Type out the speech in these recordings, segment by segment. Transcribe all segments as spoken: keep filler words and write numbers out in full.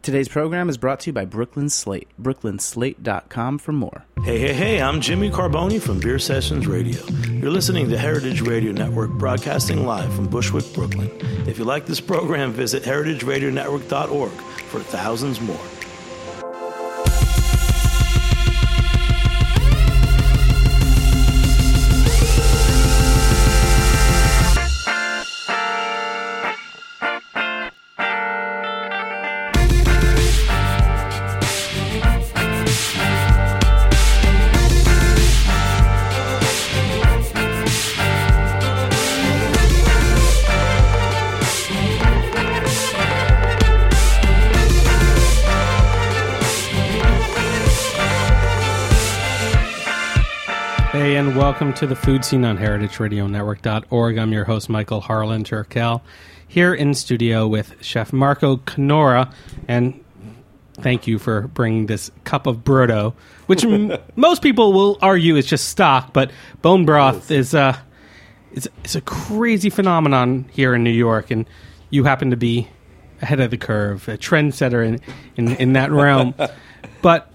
Today's program is brought to you by Brooklyn Slate. brooklyn slate dot com for more. Hey, hey, hey, I'm Jimmy Carboni from Beer Sessions Radio. You're listening to Heritage Radio Network, broadcasting live from Bushwick, Brooklyn. If you like this program, visit heritage radio network dot org for thousands more. And welcome to the Food Scene on heritage radio network dot org. I'm your host, Michael Harlan Turkel, here in studio with Chef Marco Canora. And thank you for bringing this cup of Brodo, which m- most people will argue is just stock, but bone broth is uh, it's, it's a crazy phenomenon here in New York, and you happen to be ahead of the curve, a trendsetter in, in, in that realm. But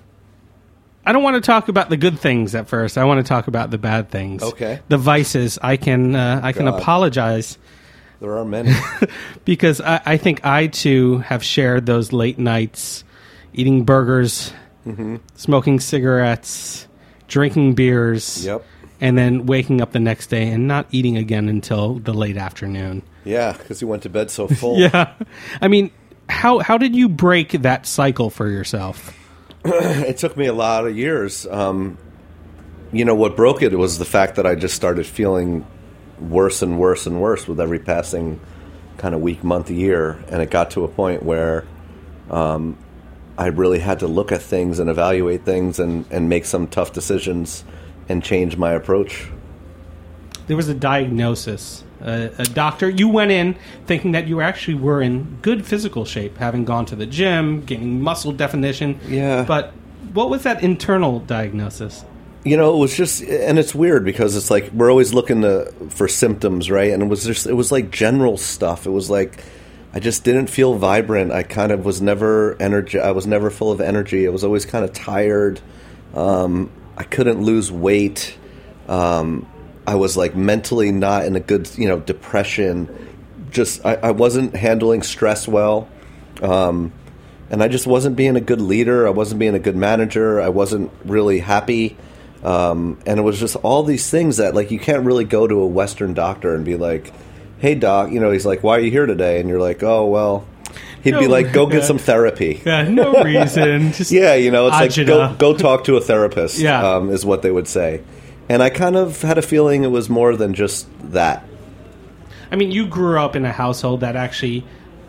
I don't want to talk about the good things at first. I want to talk about the bad things. Okay. The vices. I can uh, I can God. apologize. There are many. Because I, I think I, too, have shared those late nights eating burgers, mm-hmm. smoking cigarettes, drinking beers, yep. and then waking up the next day and not eating again until the late afternoon. Yeah, because you went to bed so full. Yeah. I mean, how how did you break that cycle for yourself? It took me a lot of years. Um, you know, what broke it was the fact that I just started feeling worse and worse and worse with every passing kind of week, month, year. And it got to a point where um, I really had to look at things and evaluate things and, and make some tough decisions and change my approach. There was a diagnosis. Uh, a doctor, you went in thinking that you actually were in good physical shape, having gone to the gym, gaining muscle definition. Yeah. But what was that internal diagnosis? You know, it was just, and it's weird because it's like we're always looking to, for symptoms, right? And it was just, it was like general stuff. It was like I just didn't feel vibrant. I kind of was never energy. I was never full of energy. I was always kind of tired. Um, I couldn't lose weight. Um, I was like mentally not in a good, you know, depression. Just I, I wasn't handling stress well, um, and I just wasn't being a good leader. I wasn't being a good manager. I wasn't really happy, um, and it was just all these things that like you can't really go to a Western doctor and be like, "Hey, doc," you know, he's like, "Why are you here today?" And you're like, "Oh, well." He'd no, be like, "Go get some therapy." Yeah, no reason. Just yeah, you know, it's agita. like go go talk to a therapist. Yeah. um, is what they would say. And I kind of had a feeling it was more than just that. I mean, you grew up in a household that actually,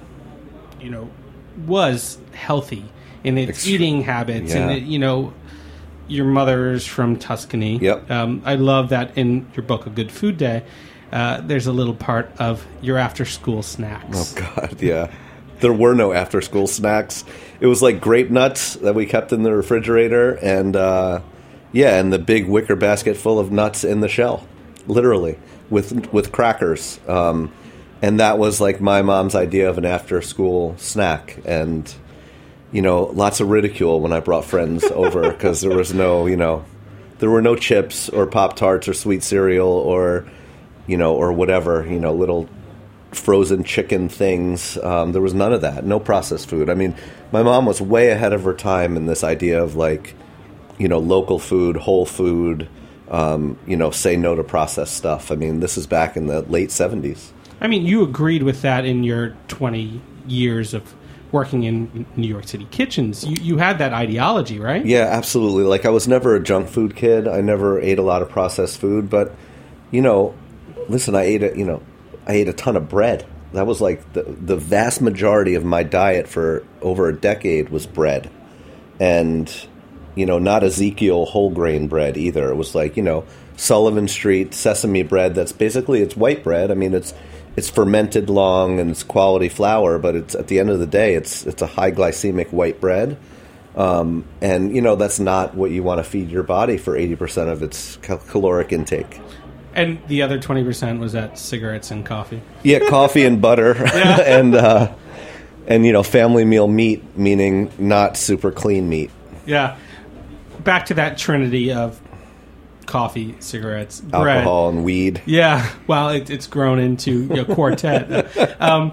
you know, was healthy in its Extreme. eating habits. Yeah. And, it, you know, your mother's from Tuscany. Yep. Um, I love that in your book, A Good Food Day, uh, there's a little part of your after-school snacks. Oh, God, yeah. There were no after-school snacks. It was like grape nuts that we kept in the refrigerator and... Uh, Yeah, and the big wicker basket full of nuts in the shell, literally, with with crackers. Um, and that was like my mom's idea of an after-school snack. And, you know, lots of ridicule when I brought friends over because there was no, you know, there were no chips or Pop-Tarts or sweet cereal or, you know, or whatever, you know, little frozen chicken things. Um, there was none of that, no processed food. I mean, my mom was way ahead of her time in this idea of like, you know, local food, whole food, um, you know, say no to processed stuff. I mean, this is back in the late seventies. I mean, you agreed with that in your twenty years of working in New York City kitchens. You, you had that ideology, right? Yeah, absolutely. Like, I was never a junk food kid. I never ate a lot of processed food. But, you know, listen, I ate a, you know, I ate a ton of bread. That was like the, the vast majority of my diet for over a decade was bread. And... you know, not Ezekiel whole grain bread either. It was like, you know, Sullivan Street sesame bread. That's basically, it's white bread. I mean, it's it's fermented long and it's quality flour, but it's at the end of the day, it's it's a high glycemic white bread. Um, and, you know, that's not what you want to feed your body for eighty percent of its cal- caloric intake. And the other twenty percent was at cigarettes and coffee. Yeah, coffee and butter. and, uh, and, you know, family meal meat, meaning not super clean meat. Yeah. Back to that trinity of coffee, cigarettes, bread. Alcohol and weed. Yeah. Well, it, it's grown into a quartet. um,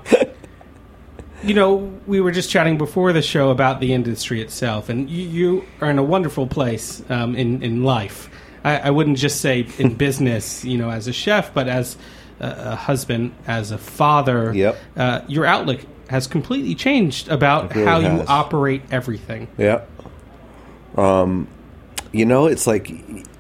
you know, we were just chatting before the show about the industry itself, and you, you are in a wonderful place um, in, in life. I, I wouldn't just say in business, you know, as a chef, but as a, a husband, as a father. Yep. Uh, your outlook has completely changed about really how has. you operate everything. Yeah. Um, you know, it's like,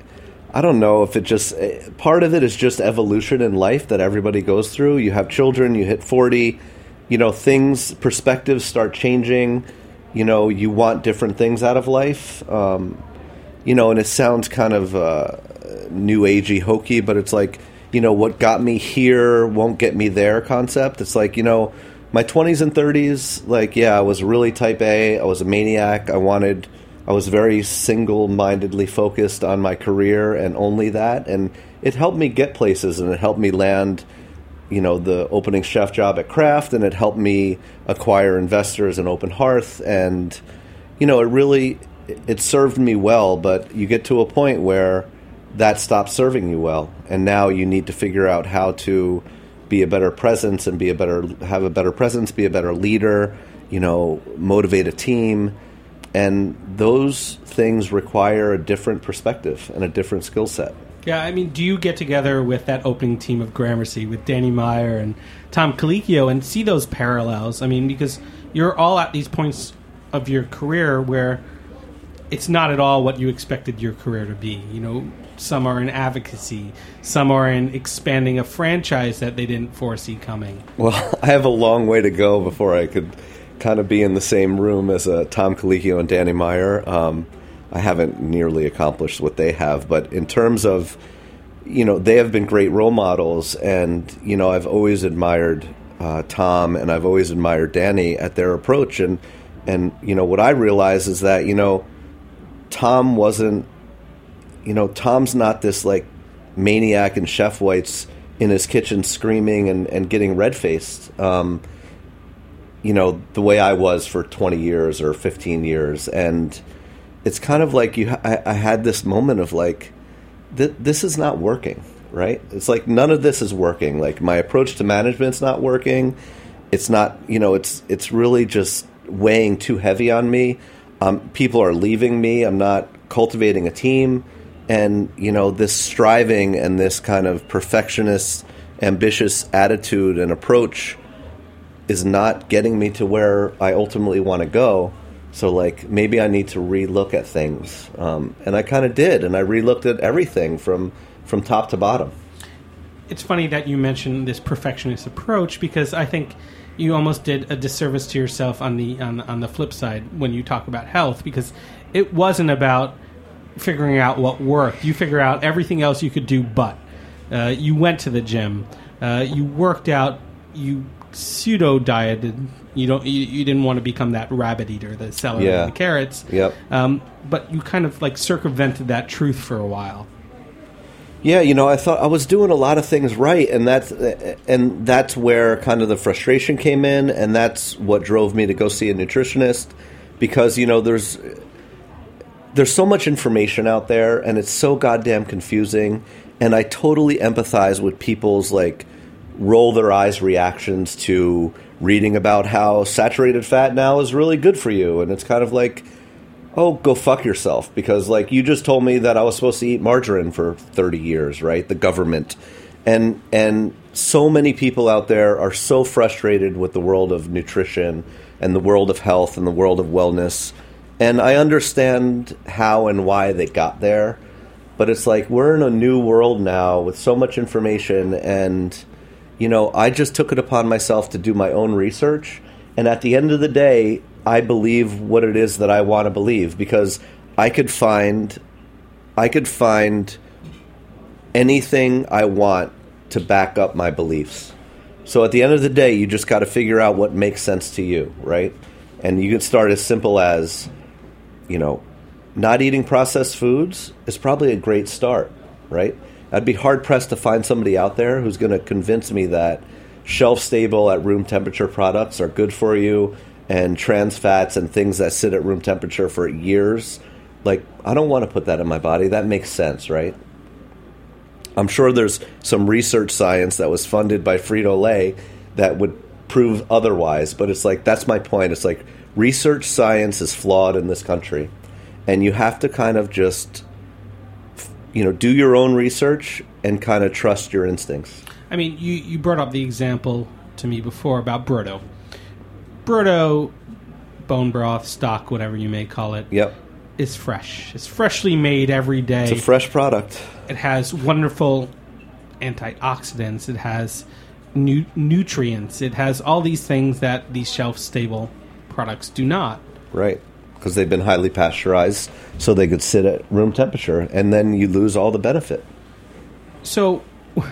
I don't know if it just, part of it is just evolution in life that everybody goes through. You have children, you hit forty, you know, things, perspectives start changing. You know, you want different things out of life. Um, you know, and it sounds kind of uh, new agey, hokey, but it's like, you know, what got me here won't get me there concept. It's like, you know, my twenties and thirties, like, yeah, I was really type A. I was a maniac. I wanted, I was very single-mindedly focused on my career and only that. And it helped me get places, and it helped me land, you know, the opening chef job at Kraft, and it helped me acquire investors in Open Hearth. And, you know, it really, it served me well, but you get to a point where that stops serving you well. And now you need to figure out how to be a better presence and be a better, have a better presence, be a better leader, you know, motivate a team. And those things require a different perspective and a different skill set. Yeah, I mean, do you get together with that opening team of Gramercy, with Danny Meyer and Tom Colicchio, and see those parallels? I mean, because you're all at these points of your career where it's not at all what you expected your career to be. You know, some are in advocacy, some are in expanding a franchise that they didn't foresee coming. Well, I have a long way to go before I could kind of be in the same room as uh, Tom Colicchio and Danny Meyer. Um, I haven't nearly accomplished what they have, but in terms of, you know, they have been great role models, and, you know, I've always admired uh, Tom, and I've always admired Danny at their approach, and, and, you know, what I realize is that, you know, Tom wasn't, you know, Tom's not this, like, maniac in Chef White's in his kitchen screaming and, and getting red-faced, um, you know, the way I was for twenty years or fifteen years, and it's kind of like you. I, I had this moment of like, th- this is not working, right? It's like none of this is working. Like my approach to management's not working. It's not, you know, it's it's really just weighing too heavy on me. Um, people are leaving me. I'm not cultivating a team, and you know, this striving and this kind of perfectionist, ambitious attitude and approach is not getting me to where I ultimately want to go. So, like, maybe I need to relook at things. Um, and I kind of did, and I relooked at everything from, from top to bottom. It's funny that you mentioned this perfectionist approach, because I think you almost did a disservice to yourself on the on, on the flip side when you talk about health, because it wasn't about figuring out what worked. You figure out everything else you could do, but uh, you went to the gym, uh, you worked out, you pseudo dieted. You don't. You, you didn't want to become that rabbit eater, the celery yeah. and the carrots. Yep. Um, but you kind of like circumvented that truth for a while. Yeah, you know, I thought I was doing a lot of things right, and that's and that's where kind of the frustration came in, and that's what drove me to go see a nutritionist, because you know there's there's so much information out there, and it's so goddamn confusing, and I totally empathize with people's like roll their eyes reactions to reading about how saturated fat now is really good for you. And it's kind of like, oh, go fuck yourself. Because, like, you just told me that I was supposed to eat margarine for thirty years, right? The government. And and so many people out there are so frustrated with the world of nutrition and the world of health and the world of wellness. And I understand how and why they got there. But it's like we're in a new world now with so much information, and you know, I just took it upon myself to do my own research. And at the end of the day, I believe what it is that I want to believe, because I could find, I could find anything I want to back up my beliefs. So at the end of the day, you just got to figure out what makes sense to you, right? And you can start as simple as, you know, not eating processed foods is probably a great start, right? I'd be hard-pressed to find somebody out there who's going to convince me that shelf-stable at room temperature products are good for you, and trans fats and things that sit at room temperature for years, like, I don't want to put that in my body. That makes sense, right? I'm sure there's some research science that was funded by Frito-Lay that would prove otherwise, but it's like, that's my point. It's like, research science is flawed in this country, and you have to kind of just, you know, do your own research and kind of trust your instincts. I mean, you, you brought up the example to me before about Brodo. Brodo, bone broth, stock, whatever you may call it, yep, is fresh. It's freshly made every day. It's a fresh product. It has wonderful antioxidants. It has nu- nutrients. It has all these things that these shelf-stable products do not. Right, because they've been highly pasteurized so they could sit at room temperature, and then you lose all the benefit. So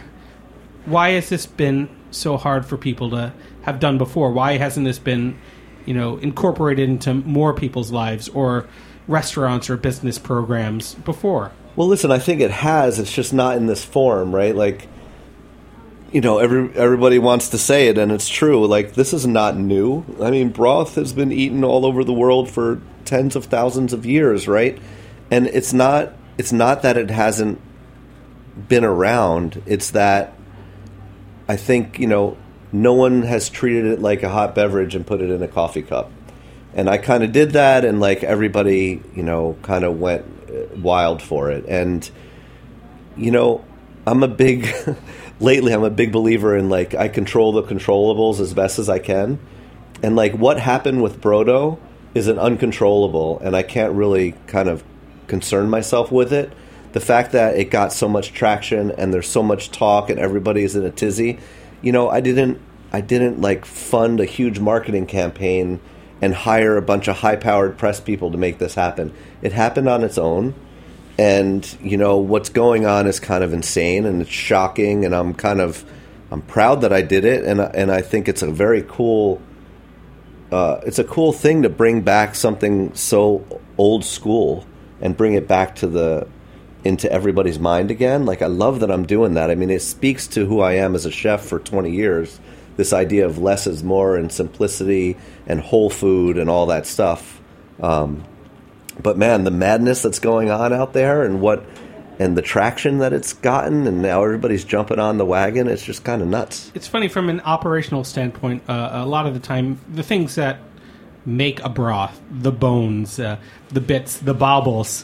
why has this been so hard for people to have done before? Why hasn't this been, you know, incorporated into more people's lives or restaurants or business programs before? Well, listen, I think it has. It's just not in this form, right? Like, you know, every everybody wants to say it, and it's true. Like, this is not new. I mean, broth has been eaten all over the world for tens of thousands of years, right? And it's not it's not that it hasn't been around. It's that I think, you know, no one has treated it like a hot beverage and put it in a coffee cup. And I kind of did that, and, like, everybody, you know, kind of went wild for it. And, you know, I'm a big... lately, I'm a big believer in, like, I control the controllables as best as I can. And, like, what happened with Brodo is an uncontrollable, and I can't really kind of concern myself with it. The fact that it got so much traction and there's so much talk and everybody's in a tizzy, you know, I didn't, I didn't, like, fund a huge marketing campaign and hire a bunch of high-powered press people to make this happen. It happened on its own. And, you know, what's going on is kind of insane, and it's shocking, and I'm kind of, I'm proud that I did it, and and I think it's a very cool, uh, it's a cool thing to bring back something so old school and bring it back to the, into everybody's mind again. Like, I love that I'm doing that. I mean, it speaks to who I am as a chef for twenty years, this idea of less is more and simplicity and whole food and all that stuff. Um But man, the madness that's going on out there, and what, and the traction that it's gotten, and now everybody's jumping on the wagon. It's just kind of nuts. It's funny from an operational standpoint. Uh, a lot of the time, the things that make a broth, the bones, uh, the bits, the baubles,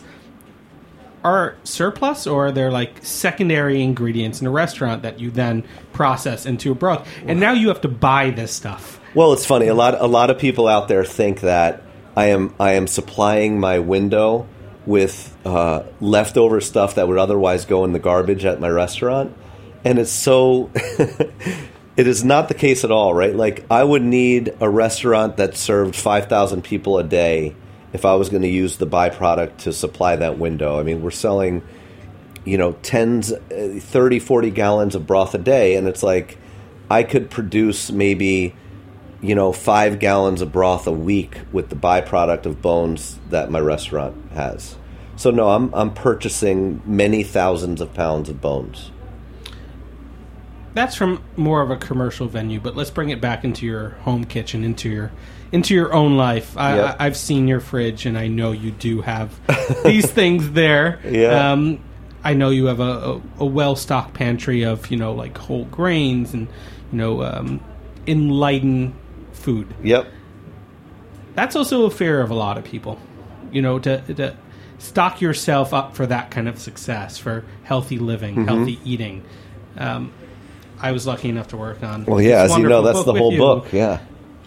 are surplus, or they're like secondary ingredients in a restaurant that you then process into a broth. And now you have to buy this stuff. Well, it's funny. A lot, a lot of people out there think that I am I am supplying my window with uh, leftover stuff that would otherwise go in the garbage at my restaurant, and it's so it is not the case at all, right? Like, I would need a restaurant that served five thousand people a day if I was going to use the byproduct to supply that window. I mean, we're selling, you know, tens, thirty, forty gallons of broth a day, and it's like I could produce maybe, you know, five gallons of broth a week with the byproduct of bones that my restaurant has. So no, I'm I'm purchasing many thousands of pounds of bones. That's from more of a commercial venue, but let's bring it back into your home kitchen, into your into your own life. I, Yep. I, I've seen your fridge, and I know you do have these things there. Yeah. Um, I know you have a, a, a well-stocked pantry of, you know, like whole grains and, you know, um, enlightened food. Yep. That's also a fear of a lot of people, you know, to, to stock yourself up for that kind of success, for healthy living, Mm-hmm. healthy eating. Um, I was lucky enough to work on. Well, yeah, this as you know, wonderful that's book the with whole you. book. Yeah.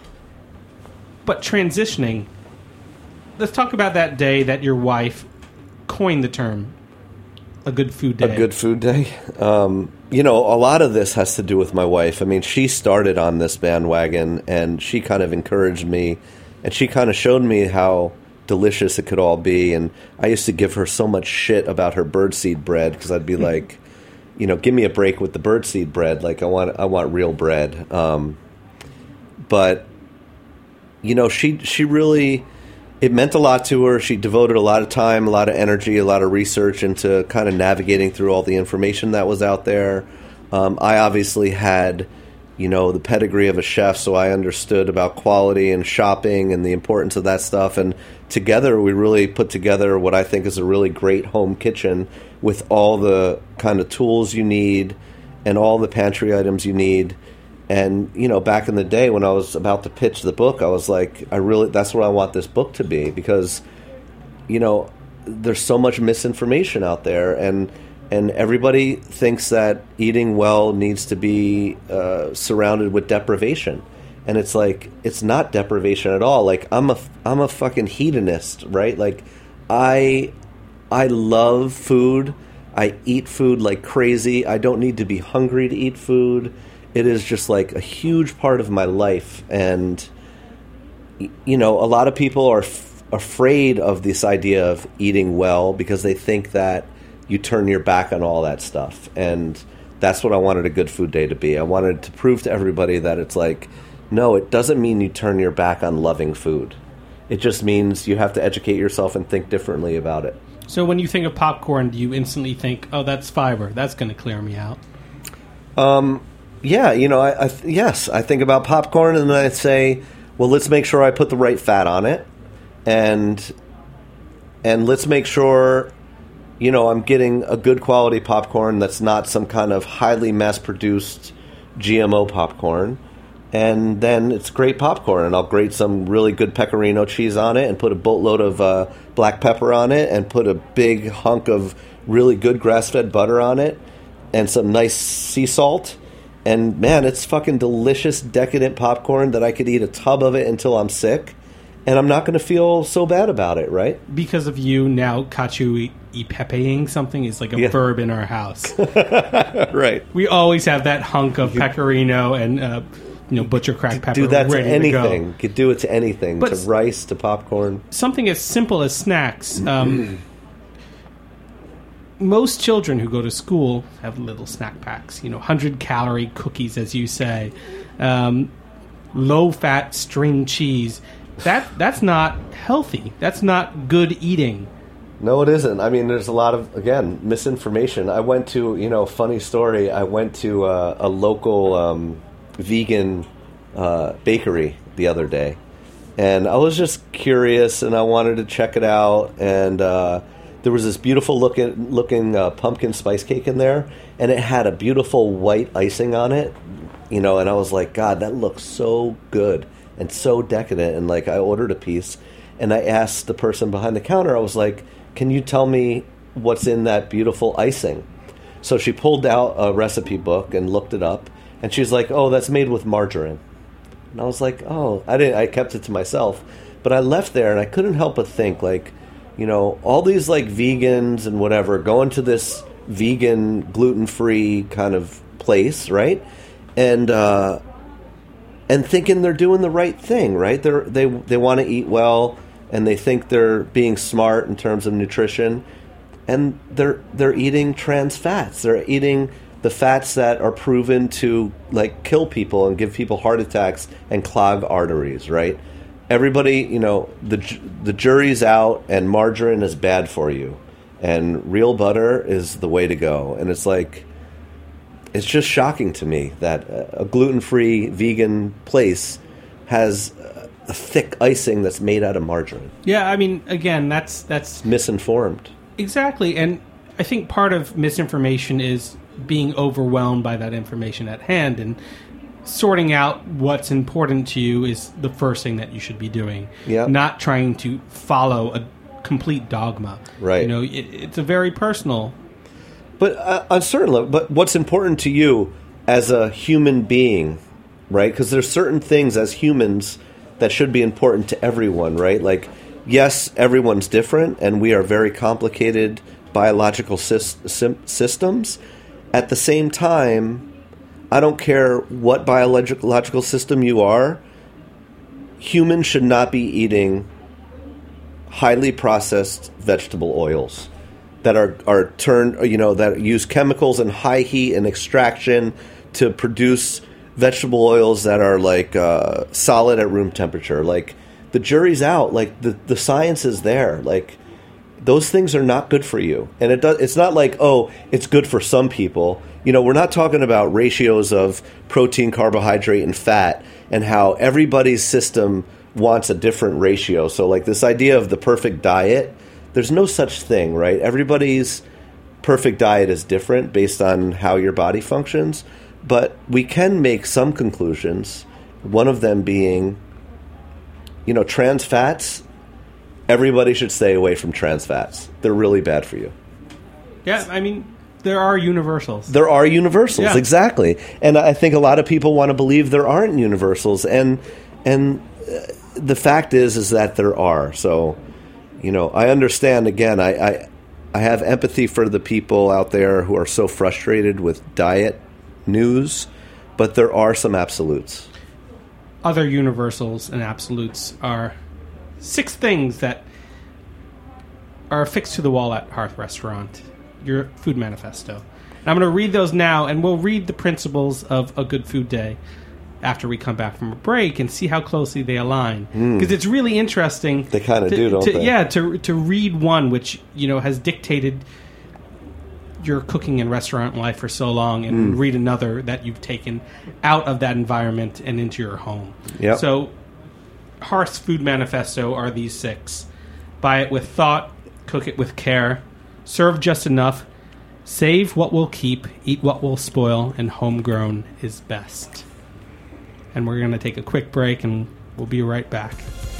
But transitioning, let's talk about that day that your wife coined the term "a good food day." A good food day. Um, you know, a lot of this has to do with my wife. I mean, she started on this bandwagon, and she kind of encouraged me, and she kind of showed me how delicious it could all be. And I used to give her so much shit about her birdseed bread, because I'd be like, you know, give me a break with the birdseed bread. Like, I want, I want real bread. Um, but you know, she she really, it meant a lot to her. She devoted a lot of time, a lot of energy, a lot of research into kind of navigating through all the information that was out there. Um, I obviously had you know, the pedigree of a chef, so I understood about quality and shopping and the importance of that stuff. And together we really put together what I think is a really great home kitchen with all the kind of tools you need and all the pantry items you need. And, you know, back in the day when I was about to pitch the book, I was like, I really, that's what I want this book to be, because, you know, there's so much misinformation out there, and and everybody thinks that eating well needs to be uh, surrounded with deprivation. And it's like, it's not deprivation at all. Like, I'm a, I'm a fucking hedonist, right? Like, I, I love food. I eat food like crazy. I don't need to be hungry to eat food. It is just like a huge part of my life. And, you know, a lot of people are f- afraid of this idea of eating well because they think that you turn your back on all that stuff. And that's what I wanted a Good Food Day to be. I wanted to prove to everybody that it's like, no, it doesn't mean you turn your back on loving food. It just means you have to educate yourself and think differently about it. So when you think of popcorn, do you instantly think, oh, that's fiber, that's going to clear me out? Um, yeah, you know, I, I yes, I think about popcorn, and then I say, well, let's make sure I put the right fat on it, and and let's make sure, you know, I'm getting a good quality popcorn that's not some kind of highly mass-produced G M O popcorn. And then it's great popcorn, and I'll grate some really good pecorino cheese on it and put a boatload of uh, black pepper on it and put a big hunk of really good grass-fed butter on it and some nice sea salt. And, man, it's fucking delicious, decadent popcorn that I could eat a tub of it until I'm sick, and I'm not going to feel so bad about it, right? Because of you, now cacio e pepeing something is like a Yeah. verb in our house. Right. We always have that hunk of pecorino and, uh, you know, butcher cracked pepper Do that to ready anything. to go. Could do it to anything, But to rice, to popcorn. Something as simple as snacks. Um, most children who go to school have little snack packs, you know, one hundred calorie cookies, as you say, um, low-fat string cheese. That That's not healthy. That's not good eating. No, it isn't. I mean, there's a lot of, again, misinformation. I went to, you know, funny story. I went to uh, a local um, vegan uh, bakery the other day, and I was just curious, and I wanted to check it out, and uh, there was this beautiful looking, looking uh, pumpkin spice cake in there, and it had a beautiful white icing on it, you know, and I was like, God, that looks so good and so decadent, and, like, I ordered a piece, and I asked the person behind the counter, I was like, can you tell me what's in that beautiful icing? So she pulled out a recipe book and looked it up, and she's like, oh, that's made with margarine. And I was like, oh, I didn't. I kept it to myself. But I left there, and I couldn't help but think, like, you know, all these, like, vegans and whatever going to this vegan, gluten-free kind of place, right? And uh, and thinking they're doing the right thing, right? They're, they they want to eat well, and they think they're being smart in terms of nutrition, and they're they're eating trans fats. They're eating the fats that are proven to, like, kill people and give people heart attacks and clog arteries, right? Everybody, you know, the the jury's out, and margarine is bad for you, and real butter is the way to go. And it's like, it's just shocking to me that a gluten-free vegan place has a thick icing that's made out of margarine. Yeah, I mean, again, that's that's Misinformed. exactly, and I think part of misinformation is being overwhelmed by that information at hand, and sorting out what's important to you is the first thing that you should be doing. Yeah. Not trying to follow a complete dogma. Right. You know, it, it's a very personal. But uh, on certain level, but what's important to you as a human being, right? Because there's certain things as humans that should be important to everyone, right? Like, yes, everyone's different, and we are very complicated biological sy- sim- systems. At the same time, I don't care what biological system you are, humans should not be eating highly processed vegetable oils that are, are turned, you know, that use chemicals and high heat and extraction to produce vegetable oils that are, like, uh, solid at room temperature. Like, the jury's out. Like, the, the science is there. Like, those things are not good for you. And it does, it's not like, oh, it's good for some people. You know, we're not talking about ratios of protein, carbohydrate, and fat and how everybody's system wants a different ratio. So like this idea of the perfect diet, there's no such thing, right? Everybody's perfect diet is different based on how your body functions. But we can make some conclusions, one of them being, you know, trans fats. Everybody should stay away from trans fats. They're really bad for you. Yeah, I mean, there are universals. There are universals, yeah. exactly. And I think a lot of people want to believe there aren't universals. And and uh, the fact is, is that there are. So, you know, I understand, again, I, I, I have empathy for the people out there who are so frustrated with diet news, but there are some absolutes. Other universals and absolutes are six things that are affixed to the wall at Hearth Restaurant, your food manifesto. And I'm going to read those now, and we'll read the principles of a good food day after we come back from a break and see how closely they align. Because mm. it's really interesting. They kind of to, do, don't to, they? Yeah, to to read one which, you know, has dictated your cooking and restaurant life for so long, and mm. read another that you've taken out of that environment and into your home. Yep. So Hearth's food manifesto are these six. Buy it with thought, cook it with care, serve just enough, save what will keep, eat what will spoil, and homegrown is best. And we're going to take a quick break, and we'll be right back.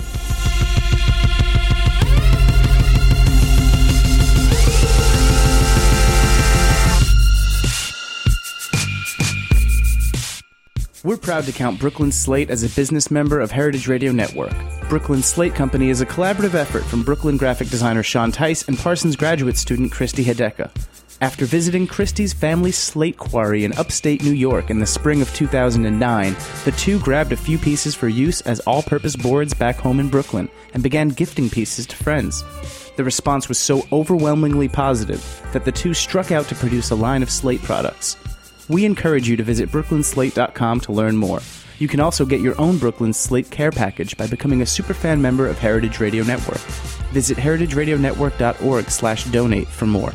We're proud to count Brooklyn Slate as a business member of Heritage Radio Network. Brooklyn Slate Company is a collaborative effort from Brooklyn graphic designer Sean Tice and Parsons graduate student Christy Hideka. After visiting Christy's family slate quarry in upstate New York in the spring of two thousand nine, the two grabbed a few pieces for use as all-purpose boards back home in Brooklyn and began gifting pieces to friends. The response was so overwhelmingly positive that the two struck out to produce a line of slate products. We encourage you to visit brooklyn slate dot com to learn more. You can also get your own Brooklyn Slate Care Package by becoming a superfan member of Heritage Radio Network. Visit heritage radio network dot org slash donate for more.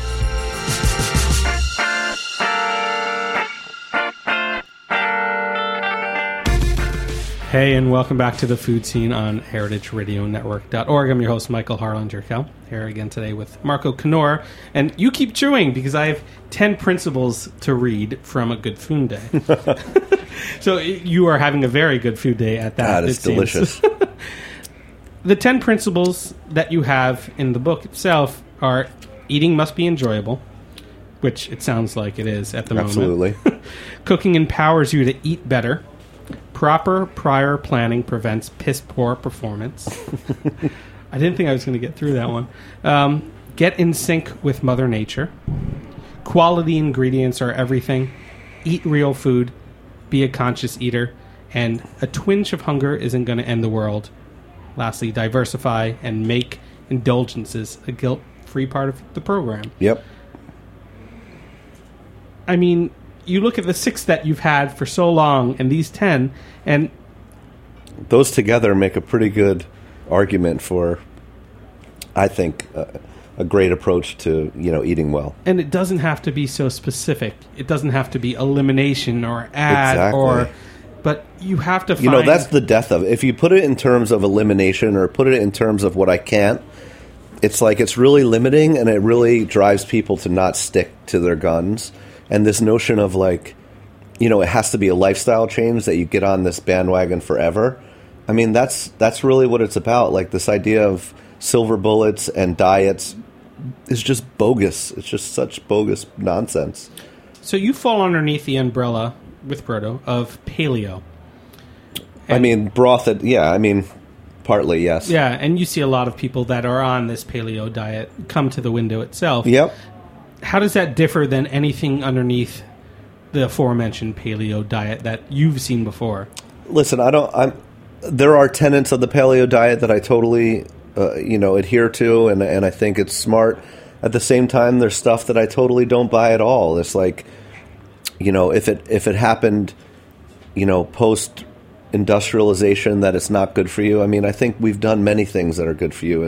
Hey, and welcome back to the Food Scene on heritage radio network dot org. I'm your host, Michael Harlan Jerkel, here again today with Marco Canora. And you keep chewing because I have ten principles to read from a good food day. So you are having a very good food day at that. That is delicious. The ten principles that you have in the book itself are: eating must be enjoyable, which it sounds like it is at the Absolutely. moment. Absolutely. Cooking empowers you to eat better. Proper prior planning prevents piss-poor performance. I didn't think I was going to get through that one. Um, get in sync with Mother Nature. Quality ingredients are everything. Eat real food. Be a conscious eater. And a twinge of hunger isn't going to end the world. Lastly, diversify and make indulgences a guilt-free part of the program. Yep. I mean, you look at the six that you've had for so long and these ten, and those together make a pretty good argument for, I think, uh, a great approach to, you know, eating well. And it doesn't have to be so specific. It doesn't have to be elimination or add exactly. or, but you have to find... You know, that's the death of it. If you put it in terms of elimination or put it in terms of what I can't, it's like it's really limiting, and it really drives people to not stick to their guns. And this notion of, like, you know, it has to be a lifestyle change that you get on this bandwagon forever. I mean, that's that's really what it's about. Like, this idea of silver bullets and diets is just bogus. It's just such bogus nonsense. So you fall underneath the umbrella, with Brodo, of paleo. And I mean, broth, it, yeah, I mean, partly, yes. Yeah, and you see a lot of people that are on this paleo diet come to the window itself. Yep. How does that differ than anything underneath the aforementioned paleo diet that you've seen before? Listen, I don't. I'm. There are tenets of the paleo diet that I totally, uh, you know, adhere to, and and I think it's smart. At the same time, there's stuff that I totally don't buy at all. It's like, you know, if it if it happened, you know, post industrialization, that it's not good for you. I mean, I think we've done many things that are good for you, and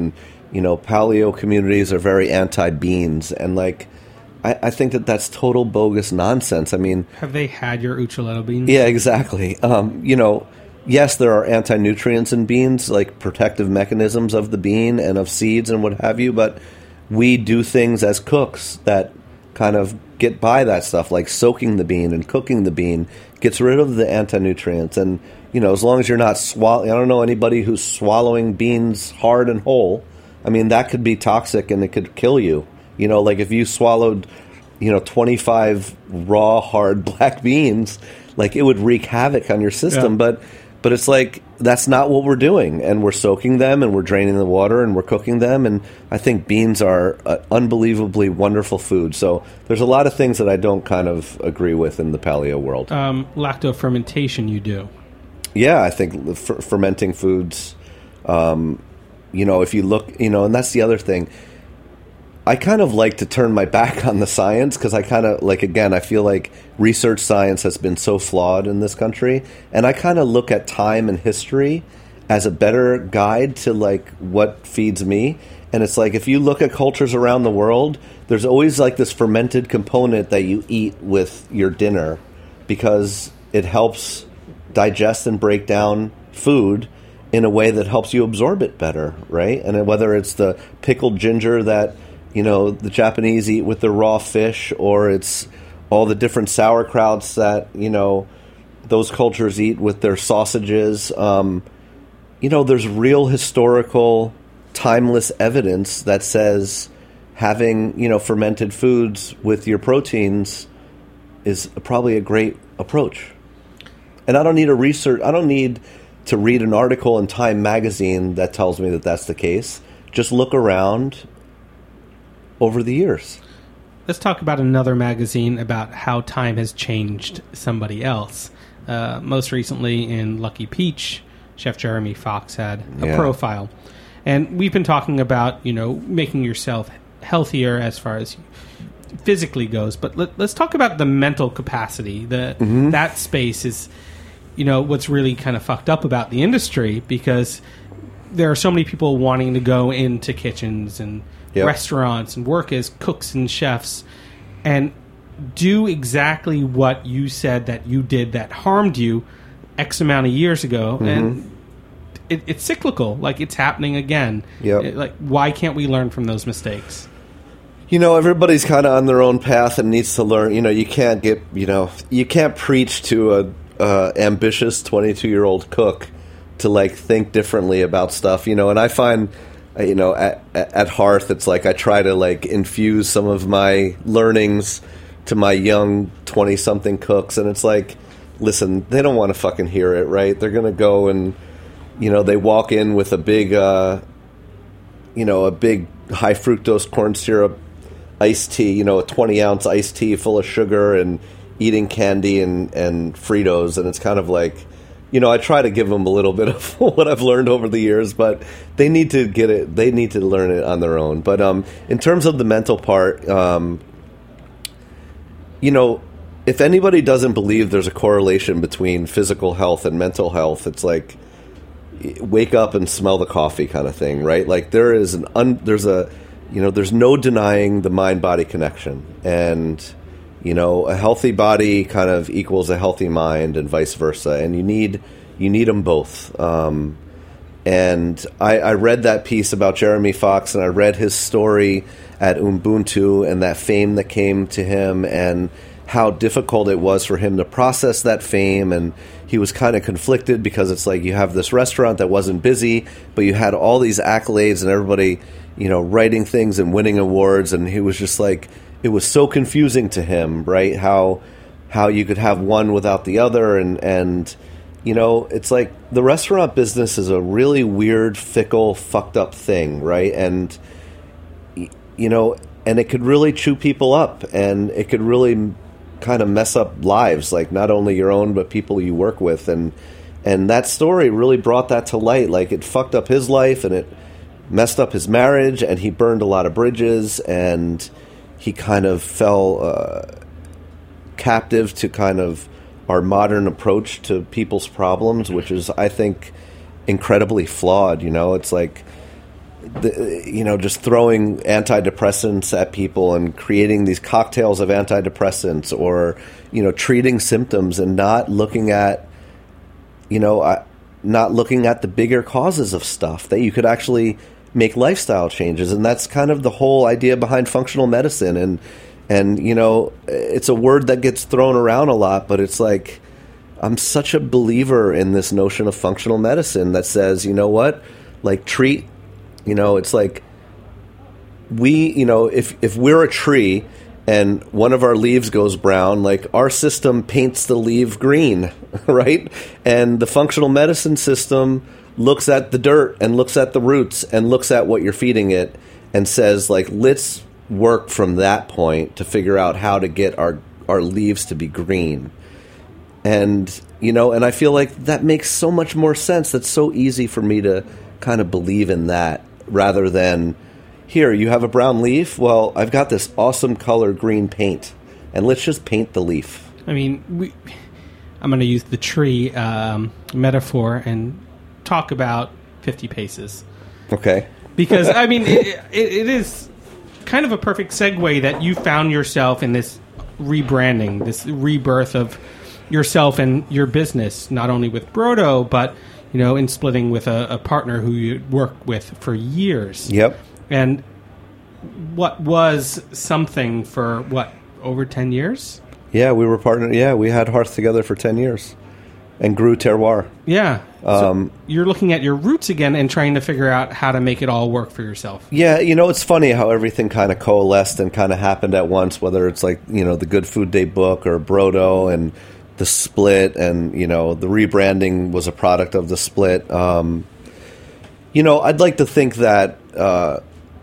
you know, paleo communities are very anti-beans, and like, I, I think that that's total bogus nonsense. I mean, have they had your Uccelletto beans? Yeah, exactly. Um, you know, yes, there are anti-nutrients in beans, like protective mechanisms of the bean and of seeds and what have you, but we do things as cooks that kind of get by that stuff, like soaking the bean and cooking the bean gets rid of the anti-nutrients. And, you know, as long as you're not swallowing, I don't know anybody who's swallowing beans hard and whole. I mean, that could be toxic and it could kill you. You know, like if you swallowed, you know, twenty-five raw, hard black beans, like it would wreak havoc on your system. Yeah. But but it's like, that's not what we're doing. And we're soaking them and we're draining the water and we're cooking them. And I think beans are an unbelievably wonderful food. So there's a lot of things that I don't kind of agree with in the paleo world. Um, lactofermentation you do. Yeah, I think f- fermenting foods, um, you know, if you look, you know, and that's the other thing. I kind of like to turn my back on the science because I kind of, like, again, I feel like research science has been so flawed in this country. And I kind of look at time and history as a better guide to, like, what feeds me. And it's like, if you look at cultures around the world, there's always, like, this fermented component that you eat with your dinner because it helps digest and break down food in a way that helps you absorb it better, right? And whether it's the pickled ginger that, you know, the Japanese eat with their raw fish, or it's all the different sauerkrauts that, you know, those cultures eat with their sausages. Um, you know, there's real historical, timeless evidence that says having, you know, fermented foods with your proteins is probably a great approach. And I don't need a research, I don't need to read an article in Time magazine that tells me that that's the case. Just look around over the years. Let's talk about another magazine about how Time has changed somebody else. Uh, most recently in Lucky Peach, Chef Jeremy Fox had a yeah. profile. And we've been talking about, you know, making yourself healthier as far as physically goes. But let, let's talk about the mental capacity. The mm-hmm. That space is, you know, what's really kind of fucked up about the industry, because there are so many people wanting to go into kitchens and Yep. restaurants and work as cooks and chefs and do exactly what you said that you did that harmed you X amount of years ago. Mm-hmm. And it, it's cyclical. Like, it's happening again. Yep. It, like, why can't we learn from those mistakes? You know, everybody's kind of on their own path and needs to learn. You know, you can't get, you know, you can't preach to a uh, ambitious twenty-two-year-old cook to, like, think differently about stuff. You know, and I find, you know, at, at Hearth, it's like I try to, like, infuse some of my learnings to my young twenty-something cooks, and it's like, listen, they don't want to fucking hear it, right? They're going to go and, you know, they walk in with a big, uh, you know, a big high-fructose corn syrup iced tea, you know, a twenty-ounce iced tea full of sugar and eating candy and, and Fritos, and it's kind of like, you know, I try to give them a little bit of what I've learned over the years, but they need to get it. They need to learn it on their own. But um, in terms of the mental part, um, you know, if anybody doesn't believe there's a correlation between physical health and mental health, it's like wake up and smell the coffee kind of thing, right? Like there is an un, there's a, you know, there's no denying the mind-body connection, and you know, a healthy body kind of equals a healthy mind, and vice versa. And you need you need them both. Um, and I, I read that piece about Jeremy Fox, and I read his story at Ubuntu and that fame that came to him, and how difficult it was for him to process that fame. And he was kind of conflicted because it's like you have this restaurant that wasn't busy, but you had all these accolades and everybody, you know, writing things and winning awards, and he was just like, it was so confusing to him, right? How how you could have one without the other, and and you know, it's like the restaurant business is a really weird, fickle, fucked up thing, right? And you know, and it could really chew people up, and it could really kind of mess up lives, like not only your own but people you work with, and and that story really brought that to light. Like, it fucked up his life, and it messed up his marriage, and he burned a lot of bridges, and he kind of fell uh, captive to kind of our modern approach to people's problems, which is, I think, incredibly flawed. You know, it's like the, you know, just throwing antidepressants at people and creating these cocktails of antidepressants, or, you know, treating symptoms and not looking at, you know, uh, not looking at the bigger causes of stuff, that you could actually make lifestyle changes. And that's kind of the whole idea behind functional medicine. And, and, you know, it's a word that gets thrown around a lot, but it's like, I'm such a believer in this notion of functional medicine that says, you know what, like, treat, you know, it's like we, you know, if, if we're a tree and one of our leaves goes brown, like, our system paints the leaf green, right? And the functional medicine system looks at the dirt and looks at the roots and looks at what you're feeding it and says, like, let's work from that point to figure out how to get our, our leaves to be green. And, you know, and I feel like that makes so much more sense. That's so easy for me to kind of believe in that, rather than, here, you have a brown leaf? Well, I've got this awesome color green paint, and let's just paint the leaf. I mean, we, I'm going to use the tree um, metaphor and talk about fifty paces. Okay. Because, I mean, it, it, it is kind of a perfect segue that you found yourself in this rebranding, this rebirth of yourself and your business, not only with Brodo, but, you know, in splitting with a, a partner who you worked with for years. Yep. And what was something for, what, over ten years? Yeah, we were partnered. Yeah, we had Hearth together for ten years and grew Terroir. Yeah. Um, so you're looking at your roots again and trying to figure out how to make it all work for yourself. Yeah, you know, it's funny how everything kind of coalesced and kind of happened at once, whether it's like, you know, the Good Food Day book or Brodo and the split, and, you know, the rebranding was a product of the split. Um, you know, I'd like to think that, uh,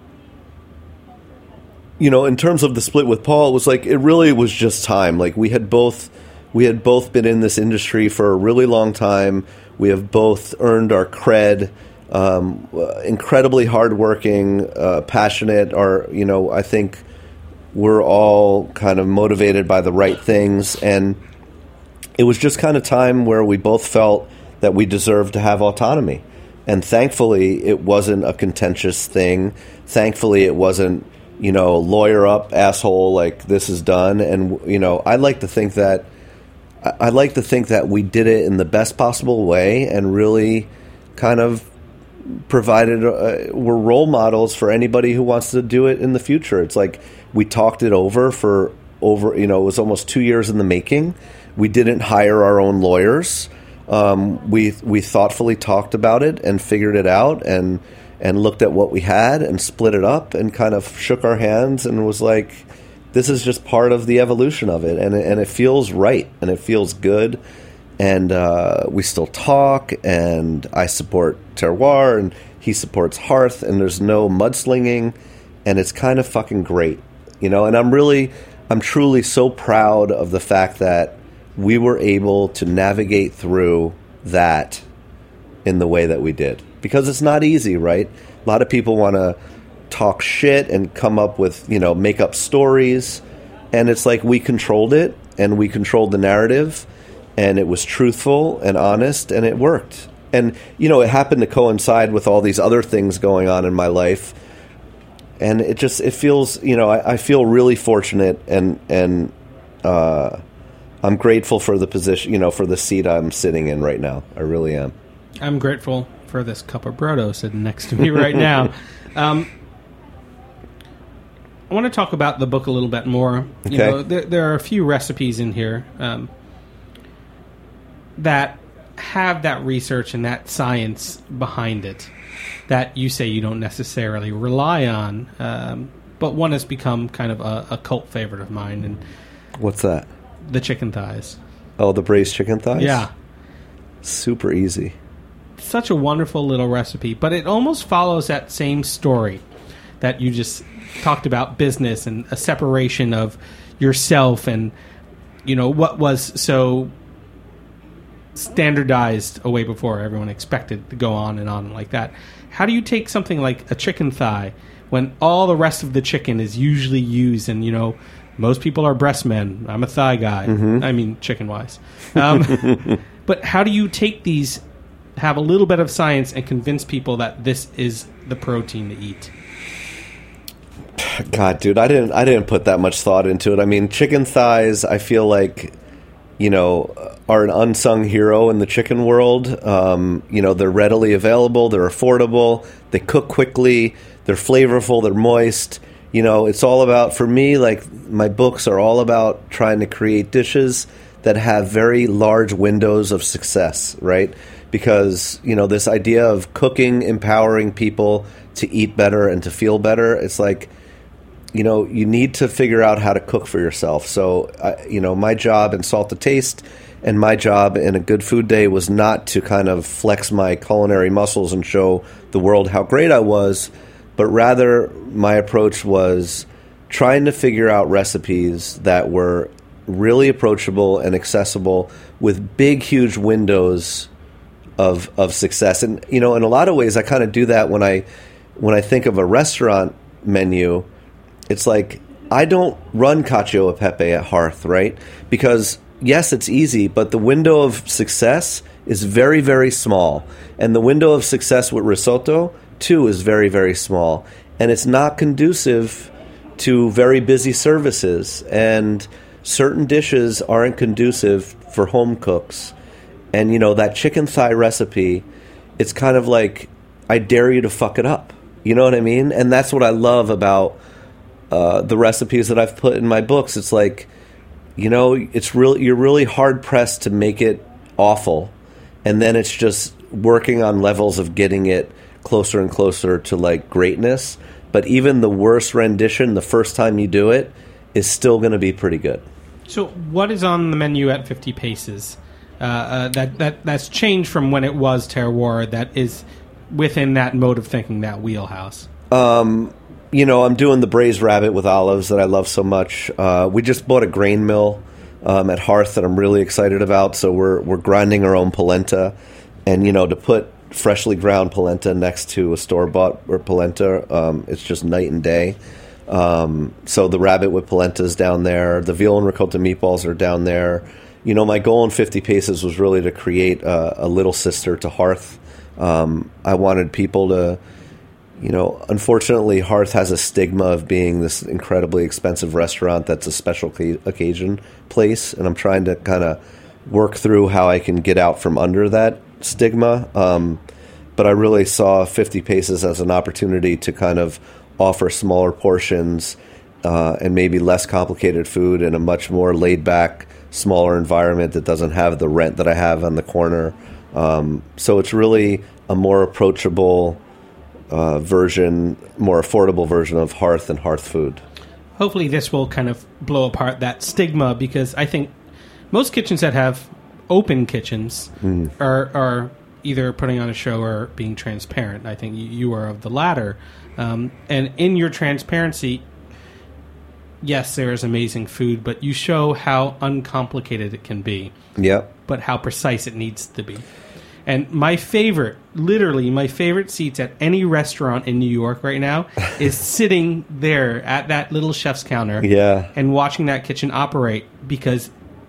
you know, in terms of the split with Paul, it was like, it really was just time. Like, we had both, we had both been in this industry for a really long time. We have both earned our cred, um, incredibly hardworking, uh, passionate, or, you know, I think we're all kind of motivated by the right things. And it was just kind of time where we both felt that we deserved to have autonomy. And thankfully, it wasn't a contentious thing. Thankfully, it wasn't, you know, lawyer up, asshole, like, this is done. And, you know, I like to think that, I like to think that we did it in the best possible way and really kind of provided, uh, we're role models for anybody who wants to do it in the future. It's like, we talked it over for over, you know, it was almost two years in the making. We didn't hire our own lawyers. Um, we we thoughtfully talked about it and figured it out, and and looked at what we had and split it up and kind of shook our hands and was like, this is just part of the evolution of it, and and it feels right and it feels good, and uh, we still talk, and I support Terroir and he supports Hearth, and there's no mudslinging, and it's kind of fucking great, you know. And I'm really, I'm truly so proud of the fact that we were able to navigate through that in the way that we did. Because it's not easy, right? A lot of people want to talk shit and come up with, you know, make up stories. And it's like, we controlled it, and we controlled the narrative, and it was truthful and honest, and it worked. And, you know, it happened to coincide with all these other things going on in my life. And it just, it feels, you know, I, I feel really fortunate, and, and, uh, I'm grateful for the position, you know, for the seat I'm sitting in right now. I really am. I'm grateful for this cup of Brodo sitting next to me right now. Um, I want to talk about the book a little bit more. You Okay. know, there, there are a few recipes in here um, that have that research and that science behind it that you say you don't necessarily rely on, um, but one has become kind of a, a cult favorite of mine, and What's that? the chicken thighs. Oh, the braised chicken thighs? Yeah. Super easy. Such a wonderful little recipe, but it almost follows that same story that you just talked about, business and a separation of yourself and, you know, what was so standardized a way before everyone expected to go on and on like that. How do you take something like a chicken thigh when all the rest of the chicken is usually used, and, you know, most people are breast men. I'm a thigh guy. Mm-hmm. I mean, chicken-wise. Um, but how do you take these have a little bit of science and convince people that this is the protein to eat? God, dude, I didn't I didn't put that much thought into it. I mean, chicken thighs, I feel like, you know, are an unsung hero in the chicken world. Um, you know, they're readily available, they're affordable, they cook quickly, they're flavorful, they're moist. You know, it's all about, for me, like, my books are all about trying to create dishes that have very large windows of success, right? Because, you know, this idea of cooking, empowering people to eat better and to feel better, it's like, you know, you need to figure out how to cook for yourself. So, I, you know, my job in Salt to Taste and my job in A Good Food Day was not to kind of flex my culinary muscles and show the world how great I was, but rather my approach was trying to figure out recipes that were really approachable and accessible with big, huge windows of of success. And, you know, in a lot of ways, I kind of do that when I when I think of a restaurant menu. It's like, I don't run cacio e pepe at Hearth, right? Because, yes, it's easy, but the window of success is very, very small. And the window of success with risotto, too, is very, very small. And it's not conducive to very busy services. And certain dishes aren't conducive for home cooks. And, you know, that chicken thigh recipe, it's kind of like, I dare you to fuck it up. You know what I mean? And that's what I love about Uh, the recipes that I've put in my books. It's like, you know, it's really, you're really hard pressed to make it awful, and then it's just working on levels of getting it closer and closer to like greatness. But even the worst rendition, the first time you do it, is still going to be pretty good. So, what is on the menu at fifty Paces? Uh, uh, that that that's changed from when it was terroir. That is within that mode of thinking, that wheelhouse. Um. You know, I'm doing the braised rabbit with olives that I love so much. Uh, we just bought a grain mill um, at Hearth that I'm really excited about. So we're we're grinding our own polenta, and you know, to put freshly ground polenta next to a store bought or polenta, um, it's just night and day. Um, so the rabbit with polenta is down there. The veal and ricotta meatballs are down there. You know, my goal in fifty Paces was really to create a, a little sister to Hearth. Um, I wanted people to. You know, unfortunately, Hearth has a stigma of being this incredibly expensive restaurant that's a special occasion place, and I'm trying to kind of work through how I can get out from under that stigma. Um, but I really saw fifty Paces as an opportunity to kind of offer smaller portions uh, and maybe less complicated food in a much more laid-back, smaller environment that doesn't have the rent that I have on the corner. Um, so it's really a more approachable Uh, version, more affordable version of Hearth and Hearth food. Hopefully this will kind of blow apart that stigma, because I think most kitchens that have open kitchens mm. are, are either putting on a show or being transparent. I think you are of the latter. Um, and in your transparency, yes, there is amazing food, but you show how uncomplicated it can be. Yep. But how precise it needs to be. And my favorite, literally my favorite seats at any restaurant in New York right now is sitting there at that little chef's counter yeah. and watching that kitchen operate, because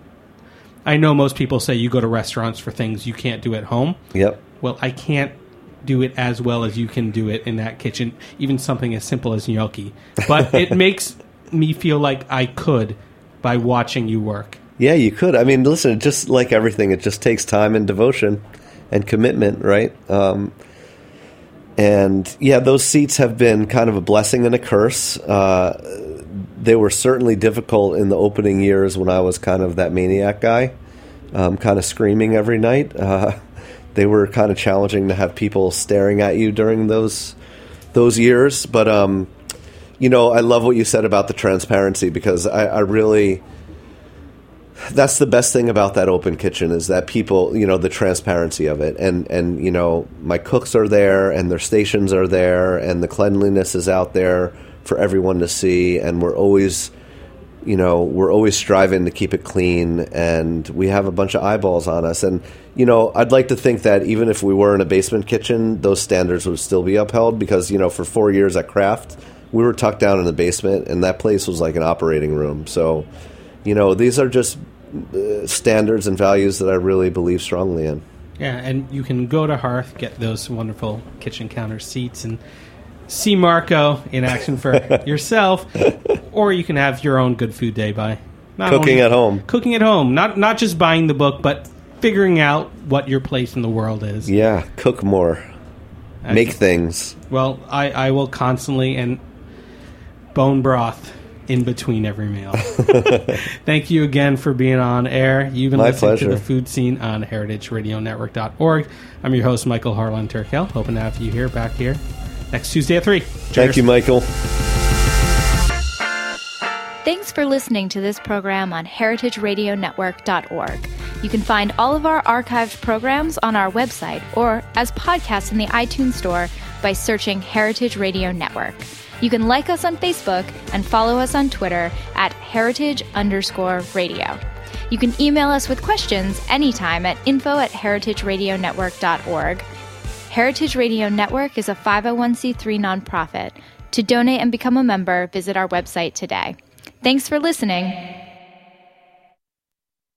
I know most people say you go to restaurants for things you can't do at home. Yep. Well, I can't do it as well as you can do it in that kitchen, even something as simple as gnocchi. But it makes me feel like I could by watching you work. Yeah, you could. I mean, listen, just like everything, it just takes time and devotion and commitment, right? Um, and yeah, those seats have been kind of a blessing and a curse. Uh, they were certainly difficult in the opening years when I was kind of that maniac guy, um, kind of screaming every night. Uh, they were kind of challenging to have people staring at you during those those years. But um, you know, I love what you said about the transparency, because I, I really. That's the best thing about that open kitchen, is that people, you know, the transparency of it. And, and, you know, my cooks are there and their stations are there and the cleanliness is out there for everyone to see. And we're always, you know, we're always striving to keep it clean, and we have a bunch of eyeballs on us. And, you know, I'd like to think that even if we were in a basement kitchen, those standards would still be upheld, because, you know, for four years at Kraft, we were tucked down in the basement and that place was like an operating room. So, you know, these are just uh, standards and values that I really believe strongly in. Yeah, and you can go to Hearth, get those wonderful kitchen counter seats, and see Marco in action for yourself, or you can have your own good food day by not cooking only, at home. Cooking at home, not not just buying the book, but figuring out what your place in the world is. Yeah, cook more, I, make things. Well, I, I will constantly and bone broth in between every meal. Thank you again for being on air. You've been My listening pleasure. to The Food Scene on heritage radio network dot org. I'm your host, Michael Harlan Turkel. Hoping to have you here, back here, next Tuesday at three. Cheers. Thank you, Michael. Thanks for listening to this program on heritage radio network dot org. You can find all of our archived programs on our website or as podcasts in the iTunes Store by searching Heritage Radio Network. You can like us on Facebook and follow us on Twitter at heritage underscore radio. You can email us with questions anytime at info at heritage radio network dot org. Heritage Radio Network is a five oh one c three nonprofit. To donate and become a member, visit our website today. Thanks for listening.